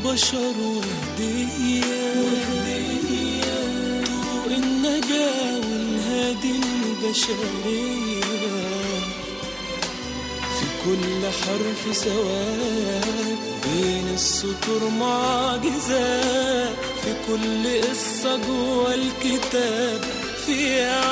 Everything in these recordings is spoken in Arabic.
للبشر وهدية طوق النجاة والهادي البشرية، في كل حرف سواد بين السطور معجزات، في كل قصة جوا الكتاب في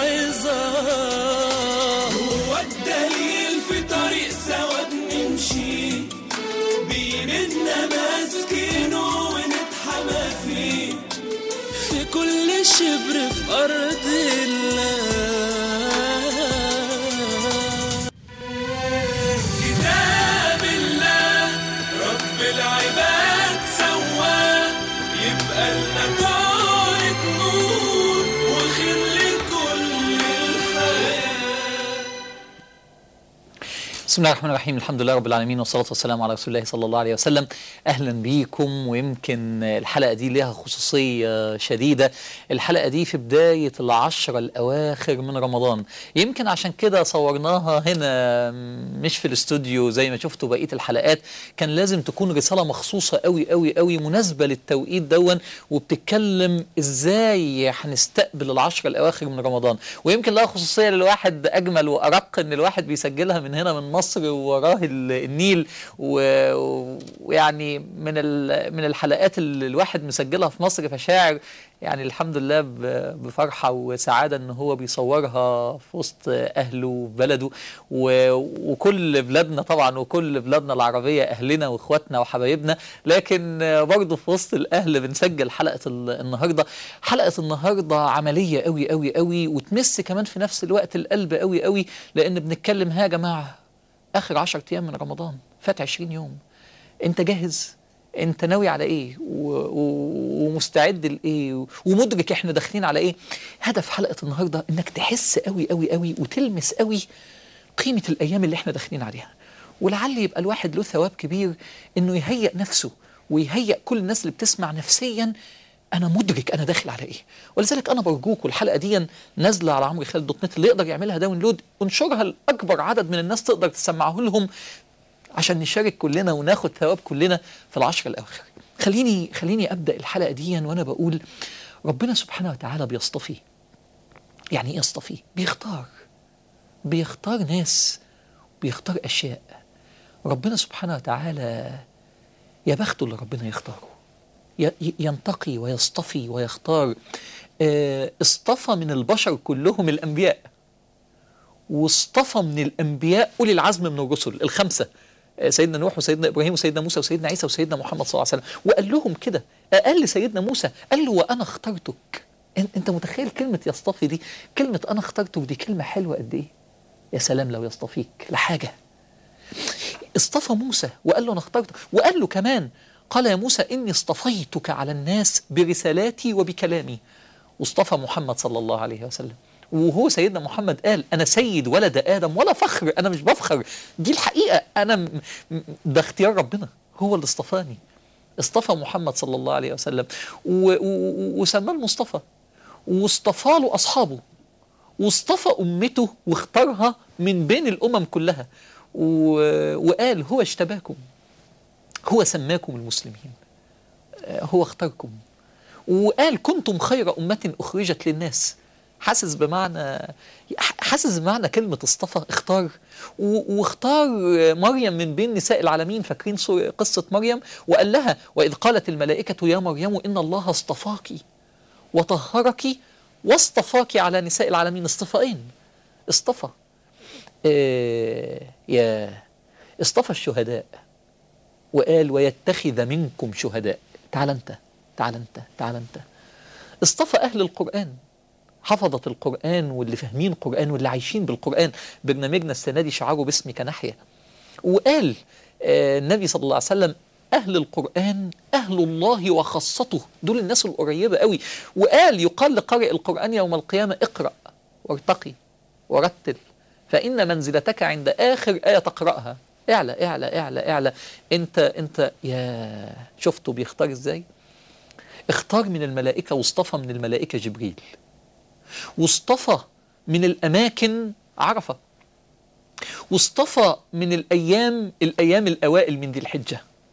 عظات. هو الدليل في طريق سوا بنمشي بإيدنا ماسكينه ونتحمى فيه، في كل شبر في أرض الله. كتاب الله رب العباد سواه، يبقى لنا طارق نور وخير لكل الحياة. بسم الله الرحمن الرحيم، الحمد لله رب العالمين، والصلاة والسلام على رسول الله صلى الله عليه وسلم. أهلا بيكم. ويمكن الحلقة دي لها خصوصية شديدة، الحلقة دي في بداية العشرة الأواخر من رمضان، يمكن عشان كده صورناها هنا مش في الاستوديو زي ما شفتوا بقية الحلقات. كان لازم تكون رسالة مخصوصة قوي قوي قوي مناسبة للتوقيت دون، وبتتكلم ازاي هنستقبل العشرة الأواخر من رمضان. ويمكن لها خصوصية للواحد أجمل وأرق إن الواحد بيسجلها من هنا من مصر ووراه النيل، ويعني من الحلقات اللي الواحد مسجلها في مصر، فشاعر يعني الحمد لله بفرحة وسعادة ان هو بيصورها في وسط اهله وبلده وكل بلادنا طبعا، وكل بلادنا العربية اهلنا واخواتنا وحبايبنا، لكن برضه في وسط الاهل بنسجل حلقة النهاردة. حلقة النهاردة عملية قوي قوي قوي، وتمس كمان في نفس الوقت القلب قوي قوي، لان بنتكلم ها يا جماعة آخر 10 أيام من رمضان، فات 20 يوم. أنت جاهز؟ أنت ناوي على إيه؟ ومستعد لإيه؟ ومدرك إحنا داخلين على إيه؟ هدف حلقة النهاردة إنك تحس قوي قوي قوي وتلمس قوي قيمة الأيام اللي إحنا داخلين عليها، ولعل يبقى الواحد له ثواب كبير إنه يهيئ نفسه ويهيئ كل الناس اللي بتسمع نفسيا. أنا مدرك أنا داخل على إيه، ولذلك أنا برجوك، والحلقة دي نازلة على عمرو خالد دوت نت، اللي يقدر يعملها داونلود انشرها لأكبر عدد من الناس تقدر تسمعه لهم، عشان نشارك كلنا وناخد ثواب كلنا في العشرة الأواخر. خليني أبدأ الحلقة دي وأنا بقول ربنا سبحانه وتعالى بيصطفي. يعني إيه يصطفي؟ بيختار ناس، بيختار أشياء. ربنا سبحانه وتعالى يا بخته اللي ربنا يختاره، ينتقي ويصطفي ويختار. اصطفى من البشر كلهم الأنبياء، واصطفى من الأنبياء أولي العزم من الرسل الخمسة، سيدنا نوح وسيدنا إبراهيم وسيدنا موسى وسيدنا عيسى وسيدنا محمد صلى الله عليه وسلم. وقال لهم كده، قال لسيدنا موسى، قال له وأنا اخترتك. أنت متخيل كلمة يصطفي دي؟ كلمة أنا اخترتك دي كلمة حلوة قد إيه؟ يا سلام لو يصطفيك لحاجة. اصطفى موسى وقال له أنا اخترتك، وقال له كمان قال يا موسى إني اصطفيتك على الناس برسالاتي وبكلامي. واصطفى محمد صلى الله عليه وسلم، وهو سيدنا محمد قال أنا سيد ولد آدم ولا فخر، أنا مش بفخر، دي الحقيقة، أنا ده اختيار ربنا، هو اللي اصطفاني. اصطفى محمد صلى الله عليه وسلم وسماه المصطفى، واصطفى له أصحابه، واصطفى أمته واختارها من بين الأمم كلها، وقال هو اجتباكم، هو سماكم المسلمين، هو اختاركم. وقال كنتم خير أمة أخرجت للناس. حاسس بمعنى كلمة اصطفى، اختار. واختار مريم من بين نساء العالمين. فاكرين قصة مريم؟ وقال لها وإذ قالت الملائكة يا مريم إن الله اصطفاك وطهرك واصطفاك على نساء العالمين. اصطفائين، اصطفى. اصطفى الشهداء وقال ويتخذ منكم شهداء. تعال انت، تعال انت، تعال انت. اصطفى أهل القرآن، حفظة القرآن واللي فاهمين قرآن واللي عايشين بالقرآن. برنامجنا السنة دي شعاره باسمك نحيا. وقال النبي صلى الله عليه وسلم أهل القرآن أهل الله وخاصته، دول الناس القريبة قوي. وقال يقال لقارئ القرآن يوم القيامة اقرأ وارتقي ورتل، فإن منزلتك عند آخر آية تقرأها. اعلى اعلى اعلى اعلى. انت يا شفتوا بيختار ازاي؟ اختار من الملائكة، واصطفى من الملائكة جبريل، واصطفى من الأماكن عرفة، واصطفى من الأيام الأوائل من ذي الحجة،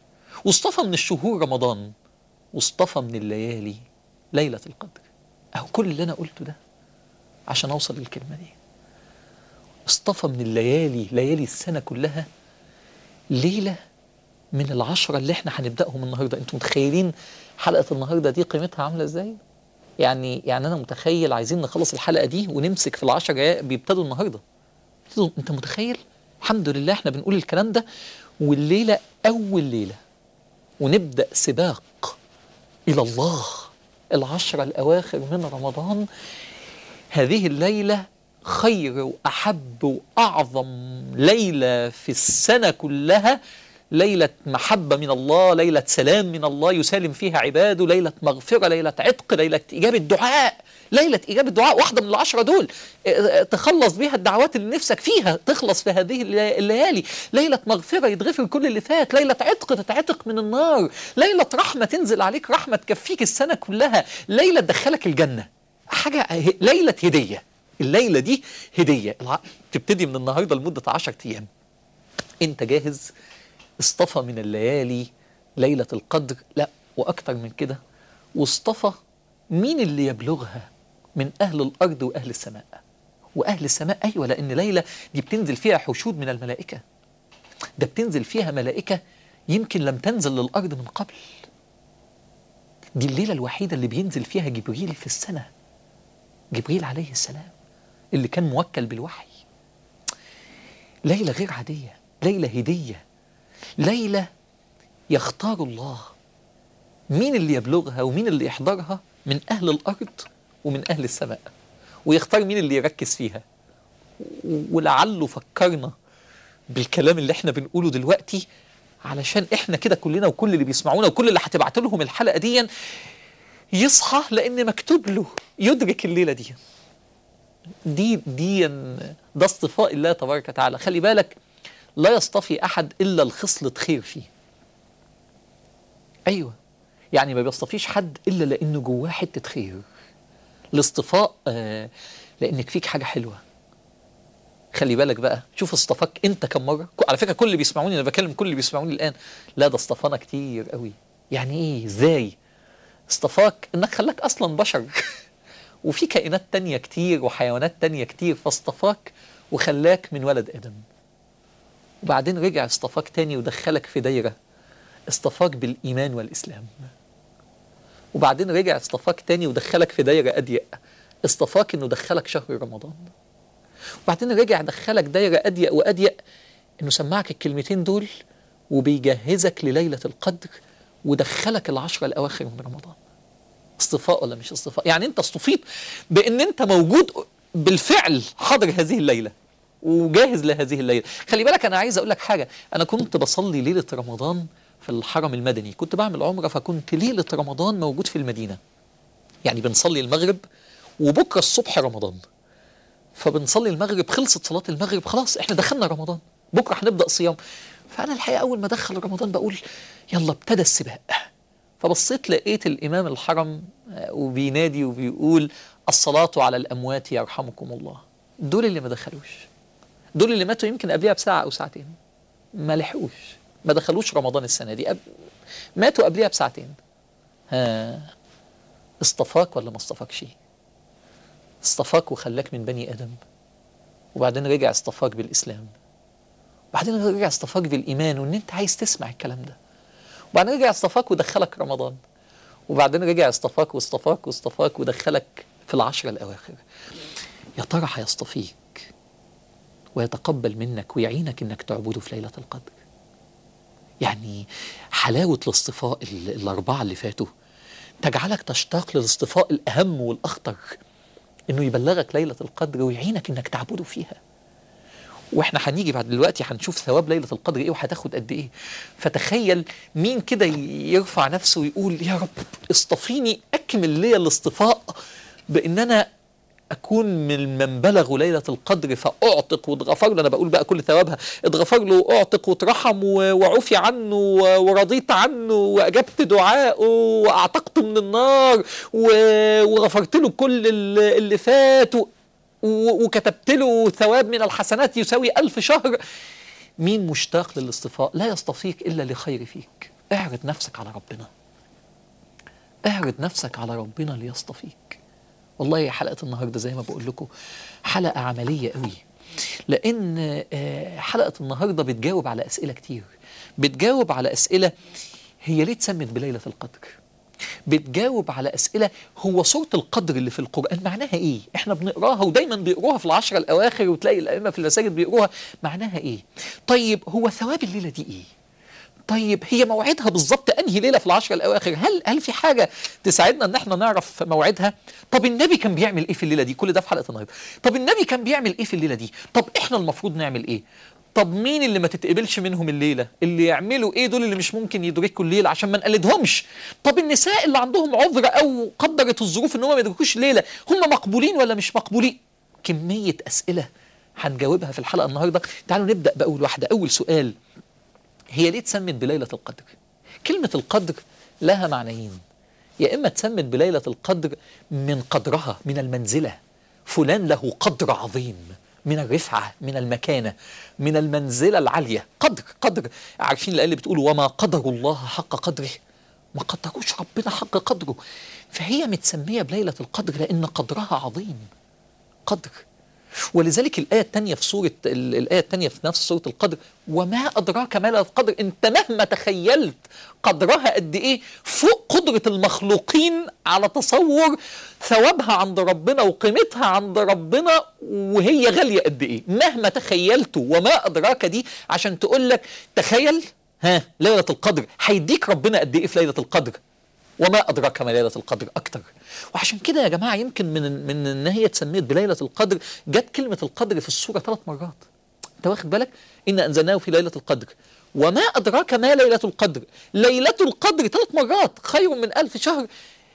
واصطفى من الشهور رمضان، واصطفى من الليالي ليلة القدر. أهو كل اللي أنا قلته ده عشان أوصل للكلمة دي. اصطفى من الليالي، ليالي السنة كلها، ليلة من العشرة اللي احنا هنبدأهم النهاردة. انتم متخيلين حلقة النهاردة دي قيمتها عاملة ازاي؟ يعني أنا متخيل عايزين نخلص الحلقة دي ونمسك في العشرة بيبتدوا النهاردة. انت متخيل؟ الحمد لله احنا بنقول الكلام ده والليلة أول ليلة، ونبدأ سباق إلى الله العشرة الأواخر من رمضان. هذه الليلة خير وأحب وأعظم ليلة في السنة كلها، ليلة محبة من الله، ليلة سلام من الله يسالم فيها عباده، ليلة مغفرة، ليلة عتق، ليلة إجابة دعاء، ليلة إجابة دعاء. واحدة من العشرة دول تخلص بيها الدعوات اللي نفسك فيها، تخلص في هذه الليالي. ليلة مغفرة يتغفر كل اللي فات، ليلة عتق تتعتق من النار، ليلة رحمة تنزل عليك رحمة تكفيك السنة كلها، ليلة تدخلك الجنة. حاجة ليلة هدية. الليلة دي هدية تبتدي من النهاردة لمدة 10 أيام. أنت جاهز؟ اصطفى من الليالي ليلة القدر، لا وأكتر من كده، واصطفى مين اللي يبلغها من أهل الأرض وأهل السماء. وأهل السماء أيوة، لأن ليلة دي بتنزل فيها حشود من الملائكة، ده بتنزل فيها ملائكة يمكن لم تنزل للأرض من قبل. دي الليلة الوحيدة اللي بينزل فيها جبريل في السنة، جبريل عليه السلام اللي كان موكل بالوحي. ليلة غير عادية، ليلة هدية، ليلة يختار الله مين اللي يبلغها ومين اللي يحضرها من أهل الأرض ومن أهل السماء، ويختار مين اللي يركز فيها. ولعله فكرنا بالكلام اللي احنا بنقوله دلوقتي علشان احنا كده كلنا وكل اللي بيسمعونا وكل اللي هتبعت لهم الحلقة دي يصحى، لأن مكتوب له يدرك الليلة دي ده اصطفاء الله تبارك وتعالى. خلي بالك لا يصطفي أحد إلا الخصلة خير فيه. أيوة، يعني ما بيصطفيش حد إلا لأنه جواه حتة خير. الاصطفاء لأنك فيك حاجة حلوة. خلي بالك بقى، شوف اصطفاك أنت كم مرة. على فكرة كل اللي بيسمعوني، أنا بكلم كل اللي بيسمعوني الآن، لا ده اصطفانا كتير قوي. يعني إيه؟ إزاي؟ اصطفاك إنك خلاك أصلا بشر وفي كائنات تانية كتير وحيوانات تانية كتير، فاصطفاك وخلاك من ولد آدم. وبعدين رجع اصطفاك تاني ودخلك في دايرة، اصطفاك بالإيمان والإسلام. وبعدين رجع اصطفاك تاني ودخلك في دايرة أضيق، اصطفاك إنه دخلك شهر رمضان. وبعدين رجع دخلك دايرة أضيق وأضيق، إنه سمعك الكلمتين دول وبيجهزك لليلة القدر ودخلك العشرة الأواخر من رمضان. اصطفاء ولا مش اصطفاء؟ يعني أنت اصطفيت بأن أنت موجود بالفعل، حاضر هذه الليلة وجاهز لهذه الليلة. خلي بالك أنا عايز أقول لك حاجة، أنا كنت بصلي ليلة رمضان في الحرم المدني، كنت بعمل عمرة، فكنت ليلة رمضان موجود في المدينة. يعني بنصلي المغرب وبكرة الصبح رمضان، فبنصلي المغرب، خلصت صلاة المغرب خلاص احنا دخلنا رمضان، بكرة هنبدأ صيام. فأنا الحقيقة أول ما دخل رمضان بقول يلا ابتدى السباق. فبصيت لقيت الإمام الحرم وبينادي وبيقول الصلاة على الأموات يرحمكم الله. دول اللي ما دخلوش، دول اللي ماتوا يمكن قبلها بساعة أو ساعتين، ما لحقوش، ما دخلوش رمضان السنة دي، ماتوا قبلها بساعتين. اصطفاك ولا ما اصطفاكش؟ اصطفاك وخلاك من بني آدم، وبعدين رجع اصطفاك بالإسلام، وبعدين رجع اصطفاك بالإيمان وإن أنت عايز تسمع الكلام ده، وبعدين رجع اصطفاك ودخلك رمضان، وبعدين رجع اصطفاك واصطفاك واصطفاك ودخلك في العشرة الأواخر. يا ترى هيصطفيك ويتقبل منك ويعينك إنك تعبده في ليلة القدر؟ يعني حلاوة الاصطفاء الأربعة اللي فاتوا تجعلك تشتاق للاصطفاء الأهم والأخطر، إنه يبلغك ليلة القدر ويعينك إنك تعبده فيها. واحنا هنيجي بعد دلوقتي هنشوف ثواب ليلة القدر ايه وهتاخد قد ايه. فتخيل مين كده يرفع نفسه ويقول يا رب اصطفيني، اكمل لي الاصطفاء بان انا اكون من بلغوا ليلة القدر فاعتق واتغفر له. انا بقول بقى كل ثوابها، اتغفر له واعتق واترحم وعفي عنه ورضيت عنه واجبت دعائه واعتقته من النار وغفرت له كل اللي فات وكتبت له ثواب من الحسنات يساوي 1000 شهر. مين مشتاق للاصطفاء؟ لا يصطفيك إلا لخير فيك. اعرض نفسك على ربنا، اعرض نفسك على ربنا ليصطفيك. والله حلقة النهاردة زي ما بقول لكم حلقة عملية قوي، لأن حلقة النهاردة بتجاوب على أسئلة كتير. بتجاوب على أسئلة هي ليه اتسمت بليلة القدر، بتجاوب على أسئلة هو سورة القدر اللي في القرآن معناها إيه؟ إحنا بنقراها ودايما بيقروها في العشر الأواخر، وتلاقي الأئمة في المساجد بيقروها، معناها إيه؟ طيب هو ثواب الليلة دي إيه؟ طيب هي موعدها بالظبط انهي ليله في العشر الاواخر؟ هل في حاجه تساعدنا ان احنا نعرف موعدها؟ طب النبي كان بيعمل ايه في الليله دي؟ كل ده في حلقه النهارده. طب النبي كان بيعمل ايه في الليله دي؟ طب احنا المفروض نعمل ايه؟ طب مين اللي ما تتقبلش منهم الليله؟ اللي يعملوا ايه دول اللي مش ممكن يدركوا الليله عشان ما نقلدهمش؟ طب النساء اللي عندهم عذر او قدرت الظروف ان هم ما يدركوش الليله، هم مقبولين ولا مش مقبولين؟ كميه اسئله هنجاوبها في الحلقه النهارده. تعالوا نبدا باول واحده. اول سؤال، هي ليه اتسمت بليلة القدر؟ كلمة القدر لها معنيين، يا إما اتسمت بليلة القدر من قدرها، من المنزلة، فلان له قدر عظيم، من الرفعة، من المكانة، من المنزلة العالية. قدر عارفين الآية اللي بتقول وما قدر الله حق قدره، ما قدروش ربنا حق قدره، فهي متسمية بليلة القدر لأن قدرها عظيم. قدر. ولذلك الآية الثانية في الآية الثانية في نفس سورة القدر، وما أدراك ما ليلة القدر. أنت مهما تخيلت قدرها قد إيه فوق قدرة المخلوقين على تصور ثوابها عند ربنا وقيمتها عند ربنا وهي غالية قد إيه، مهما تخيلته. وما أدراك دي عشان تقول لك تخيل ليلة القدر هيديك ربنا قد إيه في ليلة القدر. وما أدراك ما ليلة القدر أكتر. وعشان كده يا جماعة يمكن من إن هي اتسميت بليلة القدر جت كلمة القدر في السورة 3 مرات. أنت واخد بالك؟ إن أنزلناه في ليلة القدر. وما أدراك ما ليلة القدر. ليلة القدر 3 مرات، خير من 1000 شهر.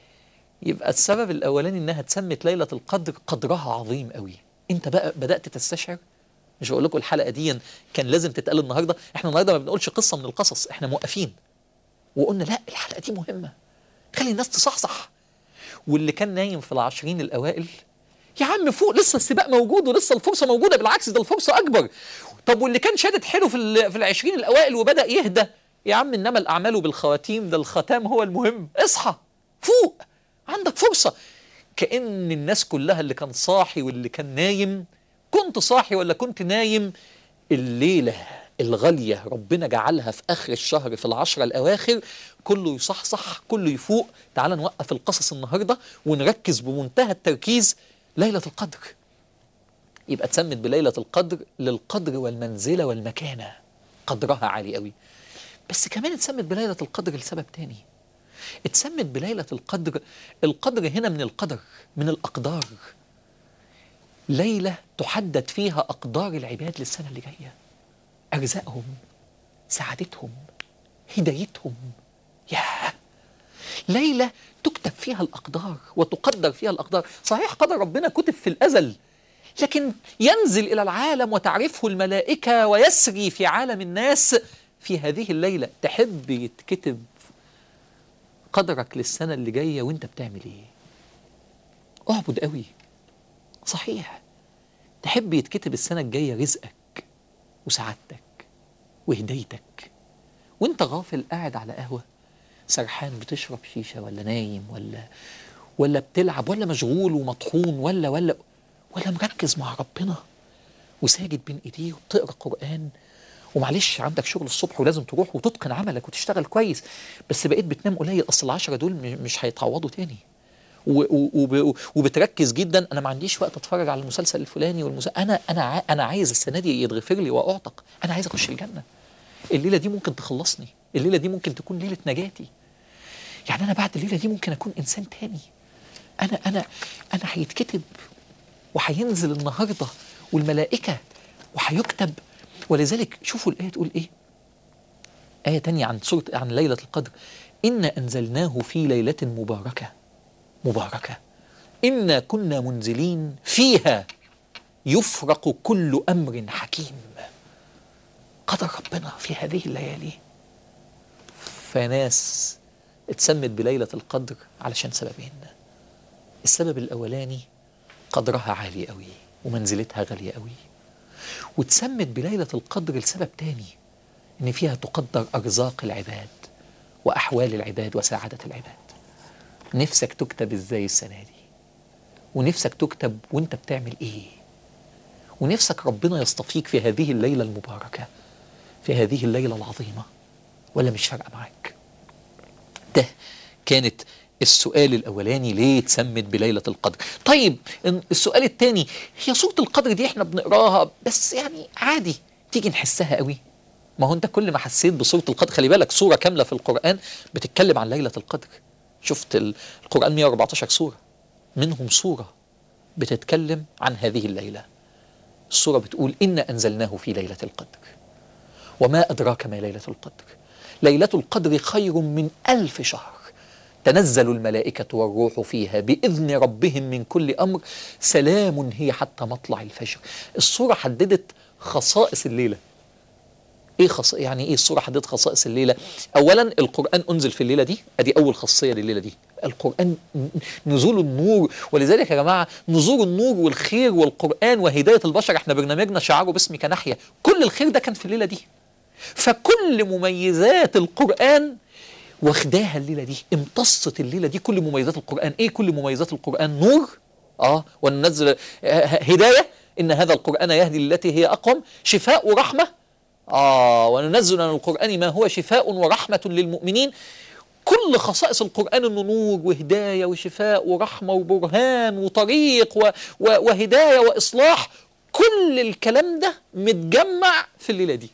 يبقى السبب الأولاني إنها اتسمت ليلة القدر قدرها عظيم قوي. أنت بقى بدأت تستشعر؟ مش بقول لكم الحلقة دي كان لازم تتقال النهاردة. إحنا النهاردة ما بنقولش قصة من القصص، إحنا موقفين وقلنا لا الحلقة دي مهمة، خلي الناس تصحصح. واللي كان نايم في العشرين الأوائل يا عم فوق، لسه السباق موجود ولسه الفرصة موجودة، بالعكس ده الفرصة أكبر. طب واللي كان شادد حيله في العشرين الأوائل وبدأ يهدى، يا عم إنما الأعمال بالخواتيم، ده الختام هو المهم. اصحى فوق، عندك فرصة. كأن الناس كلها اللي كان صاحي واللي كان نايم، كنت صاحي ولا كنت نايم، الليلة الغالية ربنا جعلها في آخر الشهر في العشرة الأواخر، كله يصحصح، كله يفوق. تعال نوقف القصص النهاردة ونركز بمنتهى التركيز. ليلة القدر يبقى اتسمت بليلة القدر للقدر والمنزلة والمكانة، قدرها عالي قوي. بس كمان اتسمت بليلة القدر لسبب تاني. اتسمت بليلة القدر، القدر هنا من القدر، من الأقدار. ليلة تحدد فيها أقدار العباد للسنة اللي جاية، أرزاقهم، سعادتهم، هدايتهم. ياه، ليلة تكتب فيها الأقدار وتقدر فيها الأقدار. صحيح قدر ربنا كتب في الأزل، لكن ينزل إلى العالم وتعرفه الملائكة ويسري في عالم الناس في هذه الليلة. تحب يتكتب قدرك للسنة اللي جاية وانت بتعمل ايه؟ اعبد قوي. صحيح تحب يتكتب السنة الجاية رزقك وسعادتك وهدايتك وانت غافل قاعد على قهوة سرحان بتشرب شيشة ولا نايم ولا بتلعب ولا مشغول ومطحون ولا مركز مع ربنا وساجد بين ايديه وبتقرا قرآن. ومعلش عندك شغل الصبح ولازم تروح وتتقن عملك وتشتغل كويس، بس بقيت بتنام قليل، اصل العشرة دول مش هيتعوضوا تاني. وبتركز جدا، انا ما عنديش وقت اتفرج على المسلسل الفلاني انا عايز السنه دي يتغفر لي واعتق، انا عايز اخش الجنه. الليله دي ممكن تخلصني، الليله دي ممكن تكون ليله نجاتي. يعني انا بعد الليله دي ممكن اكون انسان تاني. انا هيتكتب وهينزل النهارده والملائكه وهيكتب. ولذلك شوفوا الايه تقول ايه، ايه تانية عن ليله القدر، إنا أنزلناه في ليلة مباركة إنا كنا منزلين فيها يفرق كل أمر حكيم. قدر ربنا في هذه الليالي. فناس اتسمت بليلة القدر علشان سببين. السبب الأولاني قدرها عالي قوي ومنزلتها غالية قوي، واتسمت بليلة القدر لسبب تاني، إن فيها تقدر أرزاق العباد وأحوال العباد وسعادة العباد. نفسك تكتب إزاي السنة دي؟ ونفسك تكتب وانت بتعمل إيه؟ ونفسك ربنا يصطفيك في هذه الليلة المباركة، في هذه الليلة العظيمة، ولا مش فارقة معاك؟ ده كانت السؤال الأولاني، ليه اتسمت بليلة القدر؟ طيب السؤال الثاني، هي سورة القدر دي احنا بنقراها بس يعني عادي تيجي نحسها قوي؟ ما هو انت كل ما حسيت بسورة القدر، خلي بالك سورة كاملة في القرآن بتتكلم عن ليلة القدر. شفت القرآن 114 سورة، منهم سورة بتتكلم عن هذه الليلة. السورة بتقول إنا أنزلناه في ليلة القدر وما أدراك ما ليلة القدر ليلة القدر خير من 1000 شهر تنزل الملائكة والروح فيها بإذن ربهم من كل أمر سلام هي حتى مطلع الفجر. السورة حددت خصائص الليلة. يعني ايه السورة حددت خصائص الليلة؟ أولا القرآن أنزل في الليلة دي، أدي أول خاصية لليلة دي، القرآن نزول النور. ولذلك يا جماعة نزول النور والخير والقرآن وهداية البشر، احنا برنامجنا شعاره باسمك نحيا، كل الخير ده كان في الليلة دي. فكل مميزات القرآن واخداها الليلة دي، امتصت الليلة دي كل مميزات القرآن. ايه كل مميزات القرآن؟ نور، وننزل هداية، إن هذا القرآن يهدي للتي هي أقوم، شفاء ورحمة، وننزل من القرآن ما هو شفاء ورحمة للمؤمنين. كل خصائص القرآن انه نور وهداية وشفاء ورحمة وبرهان وطريق وهداية وإصلاح. كل الكلام ده متجمع في الليلة دي.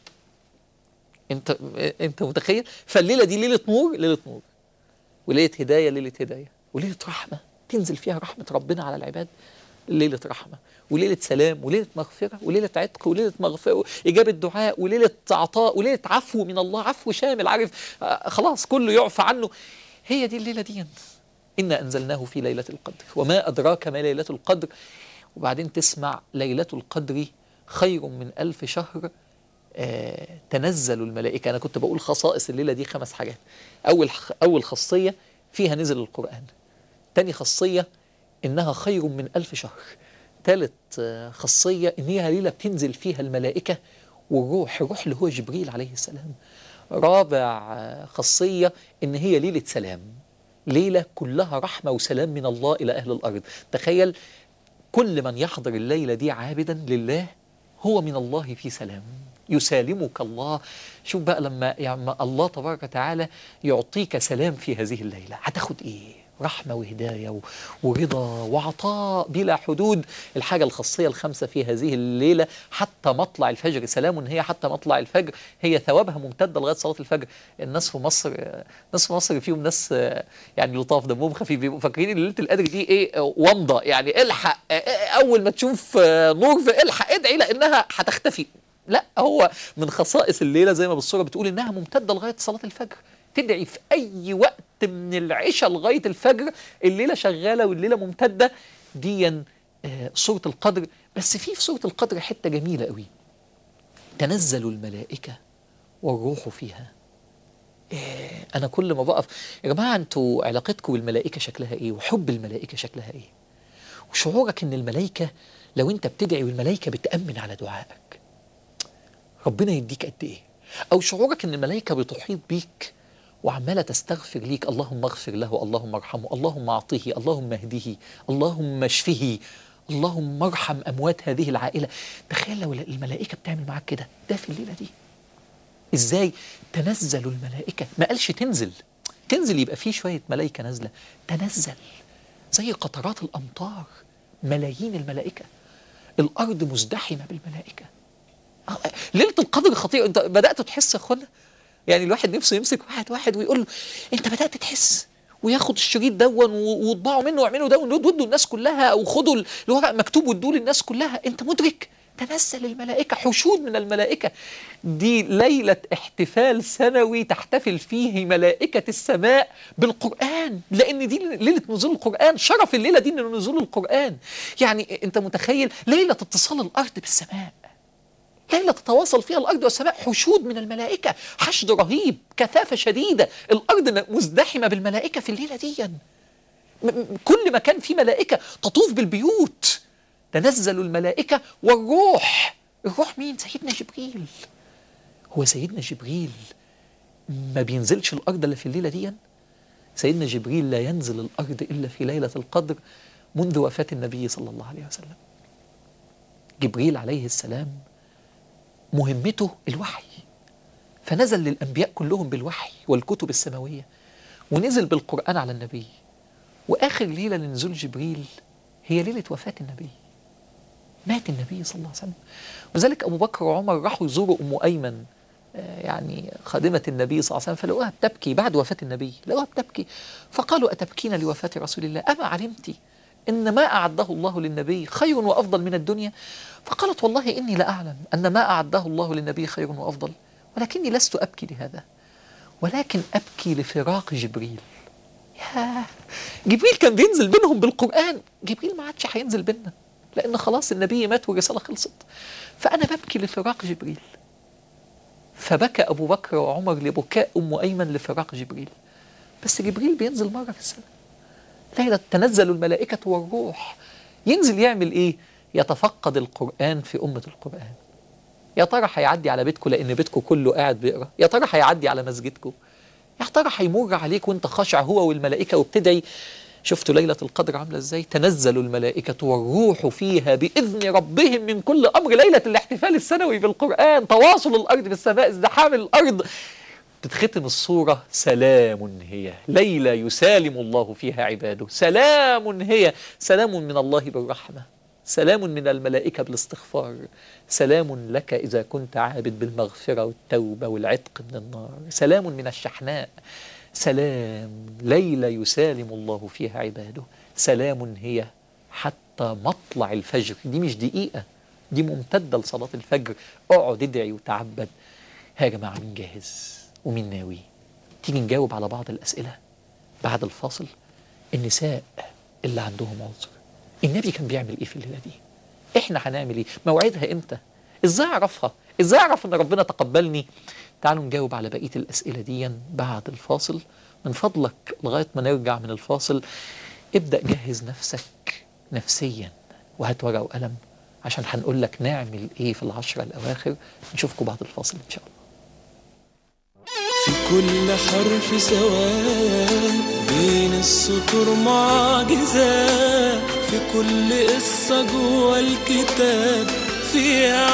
انت متخيل؟ فالليلة دي ليلة نور، ليلة نور، وليلة هداية، ليلة هداية، وليلة رحمة تنزل فيها رحمة ربنا على العباد، ليلة رحمة، وليلة سلام، وليلة مغفرة، وليلة عتق، وليلة مغفرة إجابة دعاء، وليلة عطاء، وليلة عفو من الله، عفو شامل، عارف خلاص كله يعفى عنه. هي دي الليلة دي. إنا أنزلناه في ليلة القدر وما أدراك ما ليلة القدر. وبعدين تسمع ليلة القدر خير من 1000 شهر تنزل الملائكة. أنا كنت بقول خصائص الليلة دي 5 حاجات. أول خاصية فيها نزل القرآن. تاني خاصية إنها خير من 1000 شهر. ثالث خاصية إن هي ليلة بتنزل فيها الملائكة والروح، الروح اللي هو جبريل عليه السلام. رابع خاصية إن هي ليلة سلام، ليلة كلها رحمة وسلام من الله إلى أهل الأرض. تخيل كل من يحضر الليلة دي عابدا لله هو من الله في سلام، يسالمك الله. شوف بقى لما يعني الله تبارك وتعالى يعطيك سلام في هذه الليلة، هتاخد إيه؟ رحمة وهداية ورضا وعطاء بلا حدود. الحاجة الخاصية الخامسة في هذه الليلة حتى مطلع الفجر، سلام هي حتى مطلع الفجر، هي ثوابها ممتدة لغاية صلاة الفجر. الناس في مصر فيهم ناس يعني لطاف دمهم خفيف، بيبقوا فاكرين ان ليلة القدر دي ايه ومضة، يعني الحق اول ما تشوف نور في الحق ادعي لانها هتختفي. لا، هو من خصائص الليلة زي ما بالصورة بتقول انها ممتدة لغاية صلاة الفجر. تدعي في أي وقت من العشاء لغاية الفجر، الليلة شغالة والليلة ممتدة. دي سورة القدر. بس في سورة القدر حتة جميلة قوي، تنزل الملائكة والروح فيها. أنا كل ما بقف يا جماعة، أنتوا علاقتكم بالملائكة شكلها إيه؟ وحب الملائكة شكلها إيه؟ وشعورك إن الملائكة لو أنت بتدعي والملائكة بتأمن على دعائك ربنا يديك قد إيه؟ أو شعورك إن الملائكة بتحيط بيك وعمالة تستغفر ليك، اللهم اغفر له، اللهم ارحمه، اللهم اعطيه، اللهم اهديه، اللهم اشفه، اللهم ارحم اموات هذه العائله. تخيل لو الملائكه بتعمل معاك كده، ده في الليله دي. ازاي؟ تنزل الملائكه، ما قالش تنزل يبقى فيه شويه ملائكه نازله، تنزل زي قطرات الامطار، ملايين الملائكه، الارض مزدحمه بالملائكه. ليله القدر خطيره. انت بدات تحس يا اخوانا؟ يعني الواحد نفسه يمسك واحد ويقول له انت بدأت تحس، وياخد الشريط دون ويطبعوا منه ويعملوا دون ويدوا الناس كلها، او خدوا الورق مكتوب وادوه للناس كلها. انت مدرك؟ تنزل الملائكة، حشود من الملائكة. دي ليلة احتفال سنوي تحتفل فيه ملائكة السماء بالقرآن، لأن دي ليلة نزول القرآن. شرف الليلة دي إنه نزول القرآن. يعني أنت متخيل ليلة اتصال الأرض بالسماء، ليلة تتواصل فيها الأرض والسماء، حشود من الملائكة، حشد رهيب، كثافة شديدة، الأرض مزدحمة بالملائكة في الليلة دي. كل مكان فيه ملائكة تطوف بالبيوت. تنزل الملائكة والروح. الروح مين؟ سيدنا جبريل. هو سيدنا جبريل ما بينزلش الأرض إلا في الليلة دي. سيدنا جبريل لا ينزل الأرض إلا في ليلة القدر منذ وفاة النبي صلى الله عليه وسلم. جبريل عليه السلام مهمته الوحي، فنزل للأنبياء كلهم بالوحي والكتب السماوية، ونزل بالقرآن على النبي. وآخر ليلة لنزول جبريل هي ليلة وفاة النبي، مات النبي صلى الله عليه وسلم. وذلك أبو بكر وعمر راحوا يزوروا أم أيمن، يعني خادمة النبي صلى الله عليه وسلم، فلقوها بتبكي بعد وفاة النبي، لقوها بتبكي، فقالوا أتبكين لوفاة رسول الله؟ أما علمت إن ما أعده الله للنبي خير وأفضل من الدنيا؟ فقالت والله إني لأعلم أن ما أعده الله للنبي خير وأفضل، ولكني لست أبكي لهذا، ولكن أبكي لفراق جبريل. ياه، جبريل كان بينزل بينهم بالقرآن، جبريل ما عادش هينزل بيننا لأن خلاص النبي مات والرسالة خلصت، فأنا ببكي لفراق جبريل. فبكى أبو بكر وعمر لبكاء أم أيمن لفراق جبريل. بس جبريل بينزل مرة في السنة، ليلة تنزل الملائكة والروح. ينزل يعمل إيه؟ يتفقد القرآن في أمة القرآن. يا ترى هيعدي على بيتكم لأن بيتكم كله قاعد بيقرأ؟ يا ترى هيعدي على مسجدكم؟ يا ترى هيمر عليك وانت خاشع هو والملائكة وبتدعي؟ شفتوا ليلة القدر عاملة ازاي؟ تنزل الملائكة والروح فيها بإذن ربهم من كل أمر. ليلة الاحتفال السنوي بالقرآن، تواصل الأرض بالسماء، ازدحام الأرض. تتختم الصورة سلام هي، ليلة يسالم الله فيها عباده. سلام هي، سلام من الله بالرحمة، سلام من الملائكة بالاستغفار، سلام لك إذا كنت عابد بالمغفرة والتوبة والعتق من النار، سلام من الشحناء. سلام، ليلة يسالم الله فيها عباده. سلام هي حتى مطلع الفجر. دي مش دقيقة، دي ممتدة لصلاة الفجر. اقعد ادعي وتعبد. ها يا جماعة، مين جاهز ومين ناوي؟ تيجي نجاوب على بعض الأسئلة بعد الفاصل. النساء اللي عندهم عذر، النبي كان بيعمل ايه في الليلة دي؟ احنا هنعمل ايه؟ موعدها امتى؟ ازاي اعرفها؟ ازاي اعرف ان ربنا تقبلني؟ تعالوا نجاوب على بقية الأسئلة دي بعد الفاصل. من فضلك لغاية ما نرجع من الفاصل ابدأ جهز نفسك نفسيا، وهات ورقة وقلم عشان هنقول لك نعمل ايه في العشرة الأواخر. نشوفكم بعد الفاصل ان شاء الله. في كل حرف سواء بين السطور معجزة، في كل قصة جوه الكتاب فيها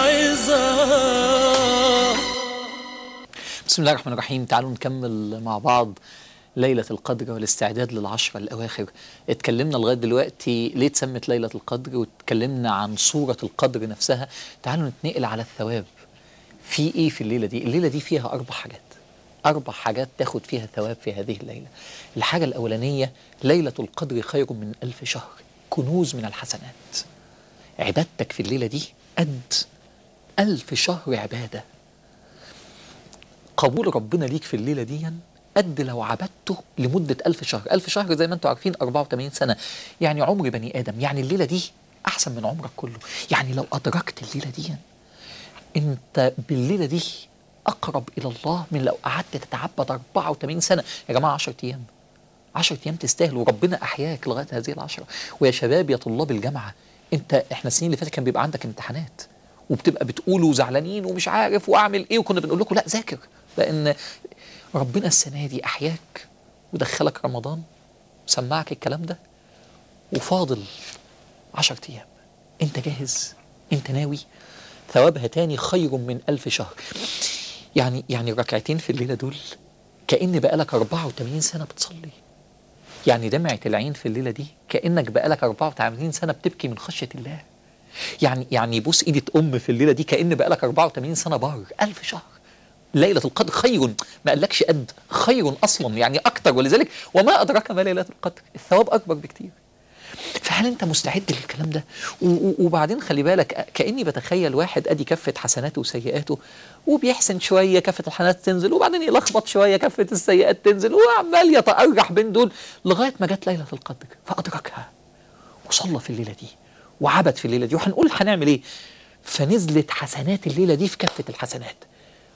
عظة. بسم الله الرحمن الرحيم. تعالوا نكمل مع بعض ليلة القدر والاستعداد للعشرة الأواخر. اتكلمنا لغاية دلوقتي ليه اتسمت ليلة القدر، واتكلمنا عن صورة القدر نفسها. تعالوا نتنقل على الثواب. في ايه في الليلة دي؟ الليلة دي فيها أربع حاجات تاخد فيها ثواب في هذه الليلة. الحاجة الأولانية، ليلة القدر خير من 1000 شهر، كنوز من الحسنات. عبادتك في الليلة دي قد 1000 شهر عبادة. قبول ربنا ليك في الليلة دي قد لو عبدته لمدة 1000 شهر. 1000 شهر زي ما انتم عارفين 84 سنة، يعني عمر بني آدم. يعني الليلة دي أحسن من عمرك كله. يعني لو أدركت الليلة دي، انت بالليلة دي أقرب إلى الله من لو قعدت تتعبد 84 سنة. يا جماعة 10 أيام، 10 أيام تستاهل، وربنا أحياك لغاية هذه العشرة. ويا شباب يا طلاب الجامعة، احنا السنين اللي فاتت كان بيبقى عندك امتحانات وبتبقى بتقولوا زعلانين ومش عارف واعمل ايه، وكنا بنقول لكم لا ذاكر، لأن ربنا السنة دي أحياك ودخلك رمضان، سمعك الكلام ده، وفاضل 10 أيام. أنت جاهز؟ أنت ناوي؟ ثوابها تاني خير من 1000 شهر. يعني ركعتين في الليلة دول كأن بقالك 84 سنة بتصلي. يعني دمعة العين في الليلة دي كأنك بقالك 84 سنة بتبكي من خشية الله. يعني بوس إيدة أم في الليلة دي كأن بقالك 84 سنة بار. 1000 شهر. ليلة القدر خير، ما قالكش قد، خير أصلا، يعني أكتر. ولذلك وما أدراك ما ليلة القدر، الثواب أكبر بكتير. فهل أنت مستعد للكلام ده؟ وبعدين خلي بالك، كأني بتخيل واحد أدي كفة حسناته وسيئاته، وبيحسن شوية كفة الحسنات تنزل، وبعدين يلخبط شوية كفة السيئات تنزل، وعمال يتأرجح بين دول لغاية ما جت ليلة القدر فأدركها وصلى في الليلة دي وعبد في الليلة دي. وهنقول هنعمل إيه. فنزلت حسنات الليلة دي في كفة الحسنات،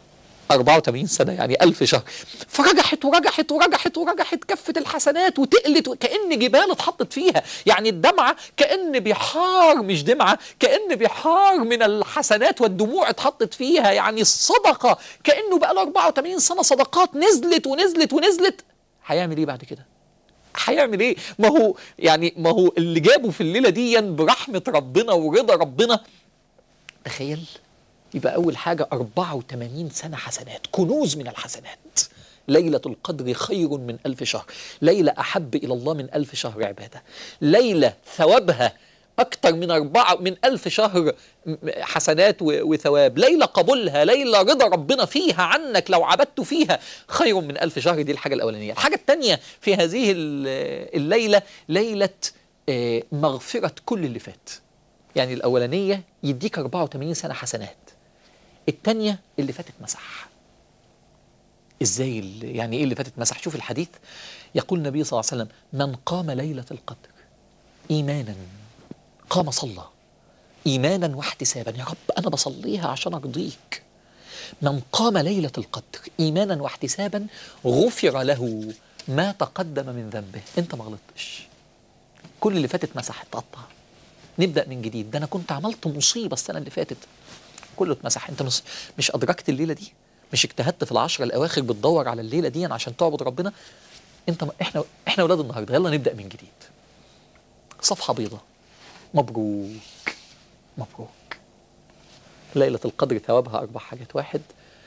84 سنة يعني 1000 شهر. فرجحت ورجحت ورجحت ورجحت كفة الحسنات وتقلت كأن جبال اتحطت فيها. يعني الدمعة كأن بحار، مش دمعة، كأن بحار من الحسنات والدموع اتحطت فيها. يعني الصدقة كأنه بقى له 84 سنة صدقات نزلت ونزلت ونزلت. هيعمل ايه بعد كده؟ هيعمل ايه؟ ما هو اللي جابه في الليلة دي برحمة ربنا ورضا ربنا. تخيل يبقى أول حاجة 84 سنة حسنات، كنوز من الحسنات. ليلة القدر خير من 1000 شهر، ليلة أحب إلى الله من 1000 شهر عبادة، ليلة ثوابها أكتر من 1000 شهر حسنات وثواب، ليلة قبولها، ليلة رضا ربنا فيها عنك لو عبدت فيها خير من 1000 شهر. دي الحاجة الأولانية. الحاجة الثانية في هذه الليلة ليلة مغفرة كل اللي فات. يعني الأولانية يديك 84 سنة حسنات، التانية اللي فاتت مسح. ازاي يعني ايه اللي فاتت مسح؟ شوف الحديث، يقول النبي صلى الله عليه وسلم: من قام ليلة القدر إيمانا، قام صلى إيمانا واحتسابا، يا رب أنا بصليها عشان أرضيك. من قام ليلة القدر إيمانا واحتسابا غفر له ما تقدم من ذنبه. انت ما غلطتش، كل اللي فاتت مسح، اتقطع، نبدأ من جديد. ده أنا كنت عملت مصيبة السنة اللي فاتت، كله اتمسح. انت مش أدركت الليلة دي؟ مش اجتهدت في العشرة الأواخر بتدور على الليلة دي عشان تعبد ربنا؟ احنا ولاد النهارده، يلا نبدأ من جديد، صفحة بيضاء. مبروك مبروك. ليلة القدر ثوابها 4 حاجات: 1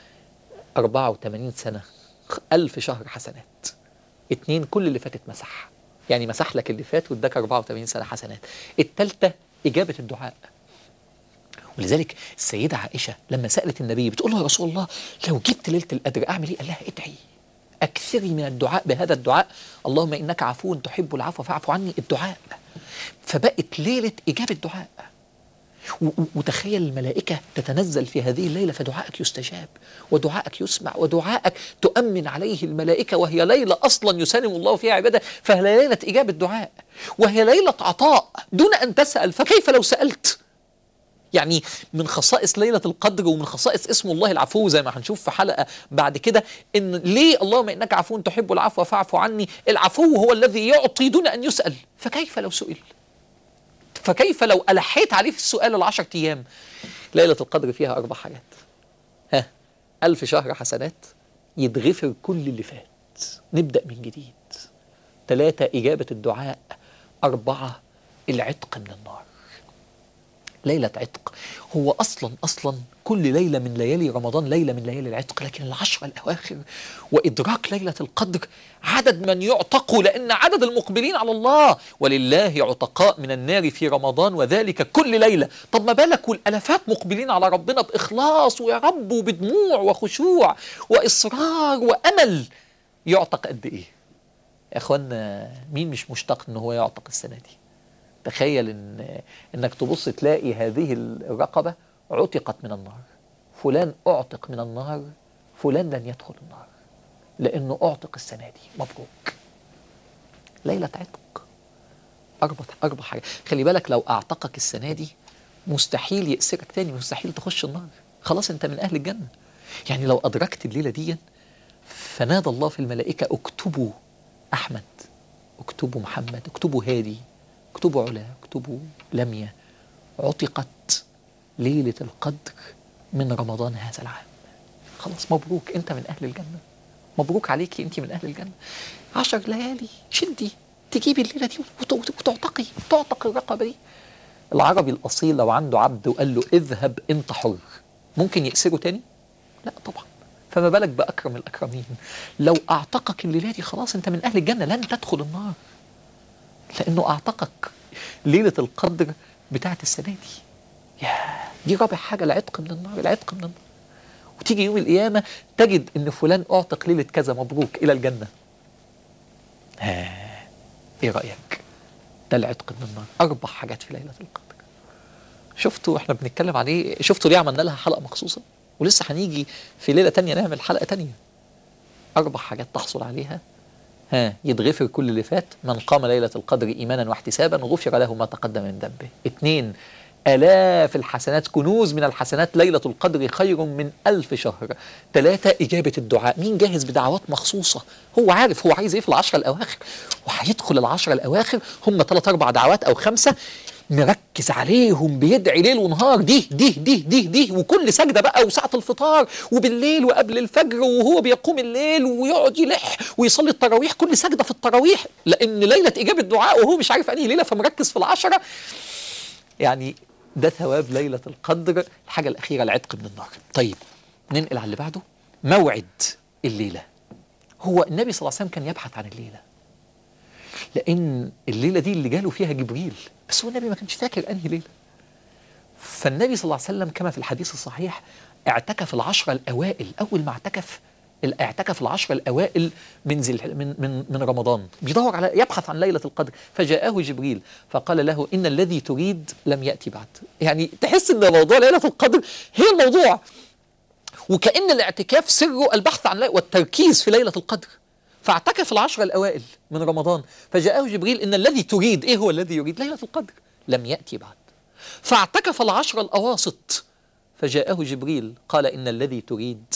84 سنة 1000 شهر حسنات. 2 كل اللي فاتت مسح، يعني مسح لك اللي فات واداك 84 سنة حسنات. الثالثة إجابة الدعاء. ولذلك السيدة عائشة لما سألت النبي بتقول له: يا رسول الله لو جبت ليلة القدر أعمل إيه؟ قال لها: ادعي، أكثري من الدعاء بهذا الدعاء، اللهم إنك عفو تحب العفو فاعف عني. الدعاء فبقت ليلة إجابة دعاء. وتخيل الملائكة تتنزل في هذه الليلة فدعائك يستجاب ودعائك يسمع ودعائك تؤمن عليه الملائكة، وهي ليلة أصلا يسلم الله فيها عباده، فهي ليلة إجابة دعاء، وهي ليلة عطاء دون أن تسأل. فكيف لو سألت؟ يعني من خصائص ليلة القدر ومن خصائص اسم الله العفو، زي ما هنشوف في حلقة بعد كده، إن ليه اللهم إنك عفو تحب العفو فاعف عني. العفو هو الذي يعطي دون أن يسأل، فكيف لو سئل؟ فكيف لو ألحيت عليه في السؤال 10 أيام؟ ليلة القدر فيها 4 حاجات: 1000 شهر حسنات، يتغفر كل اللي فات، نبدأ من جديد. 3 إجابة الدعاء. 4 العتق من النار. ليلة عتق. هو أصلا كل ليلة من ليالي رمضان ليلة من ليالي العتق، لكن 10 الأواخر وإدراك ليلة القدر عدد من يعتقوا، لأن عدد المقبلين على الله ولله عتقاء من النار في رمضان وذلك كل ليلة. طب ما بالك والألفات مقبلين على ربنا بإخلاص ويا رب وبدموع وخشوع وإصرار وأمل، يعتق قد إيه؟ يا أخوانا مين مش مشتاق إن هو يعتق السنة دي؟ تخيل إنك تبص تلاقي هذه الرقبة عتقت من النار، فلان أعتق من النار، فلان لن يدخل النار لأنه أعتق السنة دي. مبروك. ليلة عتق. 4 حاجات. خلي بالك لو أعتقك السنة دي مستحيل يأسرك تاني، مستحيل تخش النار، خلاص أنت من أهل الجنة. يعني لو أدركت الليلة دي فنادى الله في الملائكة: اكتبوا أحمد، اكتبوا محمد، اكتبوا هادي، اكتبوا علا، اكتبوا لميا، عتقت ليلة القدر من رمضان هذا العام. خلاص مبروك، انت من اهل الجنة، مبروك عليكي انت من اهل الجنة. 10 ليالي شدي تجيبي الليلة دي وتعتقي، تعتق الرقبة دي. العربي الأصيل لو عنده عبد وقال له اذهب انت حر، ممكن يأسره تاني؟ لا طبعا. فما بالك بأكرم الأكرمين. لو أعتقك الليلة دي خلاص انت من اهل الجنة، لن تدخل النار، لأنه أعتقك ليلة القدر بتاعت السنة دي. دي 4 حاجة، العتق من النار، العتق من النار. وتيجي يوم القيامة تجد إن فلان أعتق ليلة كذا، مبروك إلى الجنة. إيه رأيك؟ ده العتق من النار. 4 حاجات في ليلة القدر. شفتوا إحنا بنتكلم عليه؟ شفتوا ليه عملنا لها حلقة مخصوصة؟ ولسه هنيجي في ليلة تانية نعمل حلقة تانية. 4 حاجات تحصل عليها يتغفر كل اللي فات. من قام ليلة القدر إيمانا واحتسابا غفر له ما تقدم من ذنبه. 2 آلاف الحسنات، كنوز من الحسنات. ليلة القدر خير من 1000 شهر. 3 إجابة الدعاء. مين جاهز بدعوات مخصوصة؟ هو عارف هو عايز إيه في العشرة الأواخر، وهيدخل العشرة الأواخر هم 3 4 دعوات أو 5 مركز عليهم، بيدعي ليل ونهار. دي وكل سجدة بقى، وساعة الفطار، وبالليل، وقبل الفجر، وهو بيقوم الليل ويقعد يلح ويصلي التراويح، كل سجدة في التراويح، لأن ليلة إجابة الدعاء وهو مش عارف أنهي ليلة، فمركز في العشرة. يعني ده ثواب ليلة القدر. الحاجة الأخيرة العتق من النار. طيب ننقل على اللي بعده، موعد الليلة. هو النبي صلى الله عليه وسلم كان يبحث عن الليلة، لأن الليلة دي اللي جاله فيها جبريل، بس هو النبي ما كانش فاكر أنهي ليلة. فالنبي صلى الله عليه وسلم كما في الحديث الصحيح اعتكف العشرة الأوائل. أول ما اعتكف العشرة الأوائل من رمضان، بيدور على، يبحث عن ليلة القدر. فجاءه جبريل فقال له إن الذي تريد لم يأتي بعد. يعني تحس إن موضوع ليلة القدر هي الموضوع، وكأن الاعتكاف سره البحث عن والتركيز في ليلة القدر. فاعتكف العشرة الأوائل من رمضان، فجاءه جبريل إن الذي تريد، إيه هو الذي يريد؟ ليلة القدر، لم يأتي بعد. فاعتكف العشرة الأواسط، فجاءه جبريل قال إن الذي تريد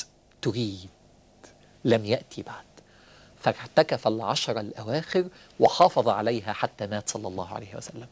لم يأتي بعد. فاعتكف العشرة الأواخر وحافظ عليها حتى مات صلى الله عليه وسلم.